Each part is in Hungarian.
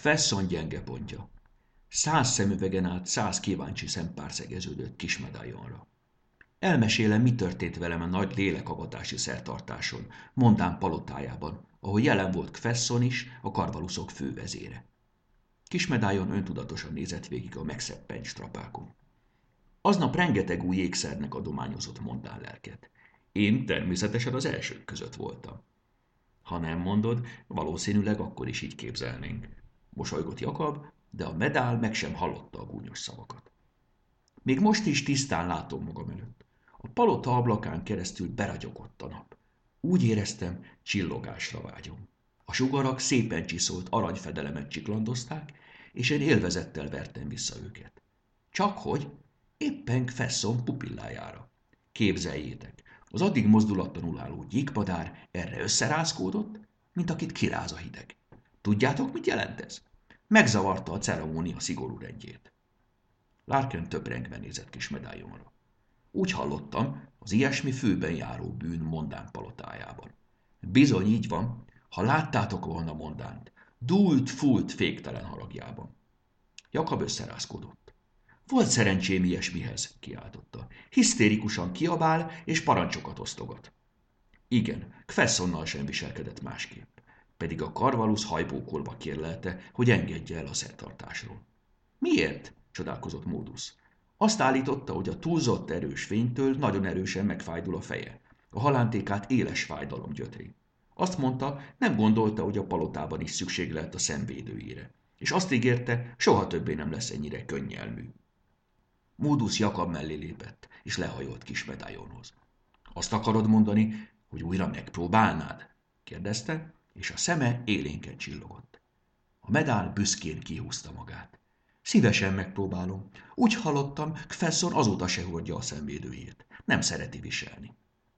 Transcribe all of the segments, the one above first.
Fesson gyenge pontja. 100 szemüvegen át 100 kíváncsi szempár szegeződött Kismedályonra. Elmesélem, mi történt velem a nagy lélekavatási szertartáson, Mondán palotájában, ahol jelen volt Kfesson is, a karvaluszok fővezére. Kismedályon öntudatosan nézett végig a megszeppent strapákon. Aznap rengeteg új ékszernek adományozott Mondán lelket. Én természetesen az elsők között voltam. Ha nem mondod, valószínűleg akkor is így képzelnénk. Mosolygott Jakab, de a medál meg sem hallotta a gúnyos szavakat. Még most is tisztán látom magam előtt. A palota ablakán keresztül beragyogott a nap. Úgy éreztem, csillogásra vágyom. A sugarak szépen csiszolt aranyfedelemet csiklandozták, és én élvezettel vertem vissza őket. Csakhogy éppen Kfesson pupillájára. Képzeljétek, az addig mozdulatlanul álló gyíkmadár erre összerázkódott, mint akit kiráz a hideg. Tudjátok, mit jelent ez? Megzavarta a ceremónia szigorú rendjét. Larkin töprengve nézett Kismedályonra. Úgy hallottam, az ilyesmi főben járó bűn Mondán palotájában. Bizony így van, ha láttátok volna Mondánt, dúlt-fúlt féktelen haragjában. Jakab összerázkodott. Volt szerencsém ilyesmihez, kiáltotta. Hisztérikusan kiabál és parancsokat osztogat. Igen, Kfessonnal sem viselkedett másképp, pedig a karvalusz hajbókolva kérlelte, hogy engedje el a szertartásról. Miért? Csodálkozott Módusz. Azt állította, hogy a túlzott erős fénytől nagyon erősen megfájdul a feje. A halántékát éles fájdalom gyötri. Azt mondta, nem gondolta, hogy a palotában is szükség lehet a szemvédőire. És azt ígérte, soha többé nem lesz ennyire könnyelmű. Módusz Jakab mellé lépett, és lehajolt Kismedályonhoz. Azt akarod mondani, hogy újra megpróbálnád? Kérdezte, és a szeme élénken csillogott. A medál büszkén kihúzta magát. Szívesen megpróbálom. Úgy hallottam, Kfesson azóta se hordja a szemvédőjét. Nem szereti viselni.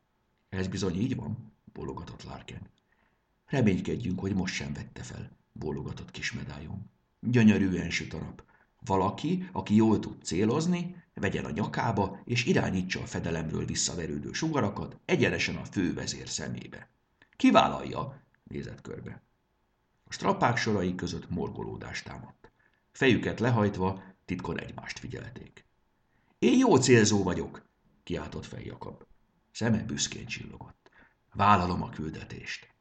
Ez bizony így van, bólogatott Larkin. Reménykedjünk, hogy most sem vette fel, bólogatott Kismedályon. Gyönyörűen süt a nap. Valaki, aki jól tud célozni, vegyen a nyakába, és irányítsa a fedelemről visszaverődő sugarakat egyenesen a fővezér szemébe. Kivállalja, nézett körbe. A strapák sorai között morgolódást támadt. Fejüket lehajtva titkon egymást figyelték. Én jó célzó vagyok, kiáltott fel Jakab. Szeme büszkén csillogott. Vállalom a küldetést.